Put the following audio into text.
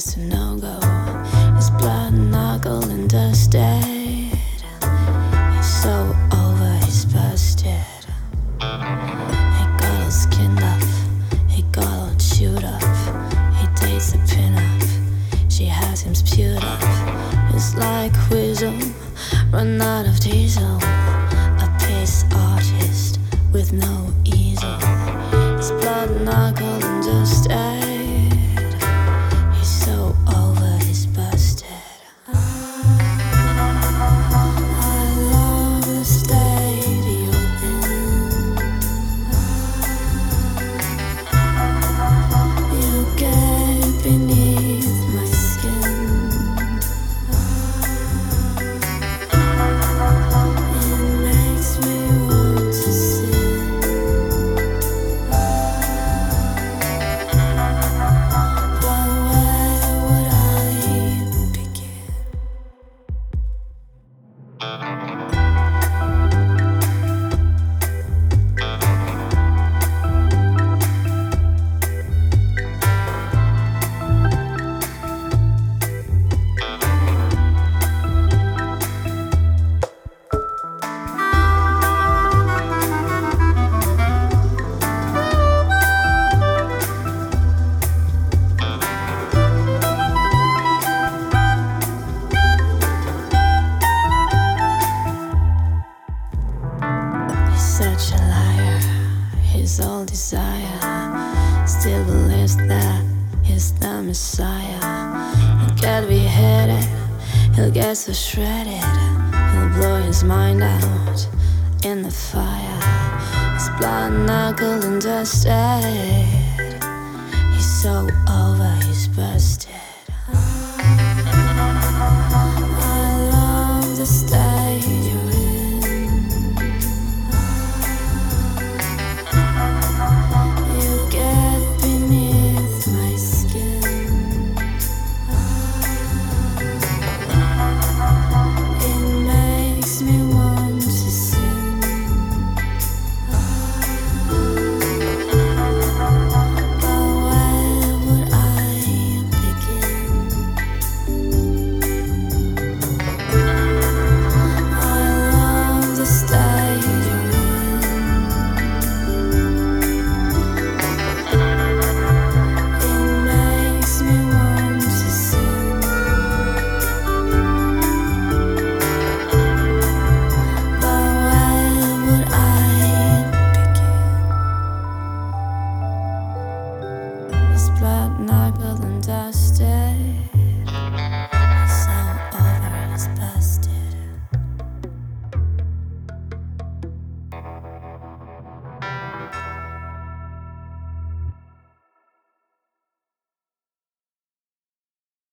just a no-go. His blood knuckle and dusted. He's so over, he's busted. He got all skinned up, he got all chewed up. He dates a pin-up, she has him spewed up. It's like Weasel, run out of diesel. A pace artist with no easel. His blood knuckle and dusted. He's so over, he's busted. I love the state you're in. You get beneath my skin. It makes me want to sin. But where would I begin? He's such a liar, his all desire. Still believes that he's the Messiah. He'll get beheaded, he'll get so shredded. He'll blow his mind out in the fire. His blood knuckle and dusted. He's so old.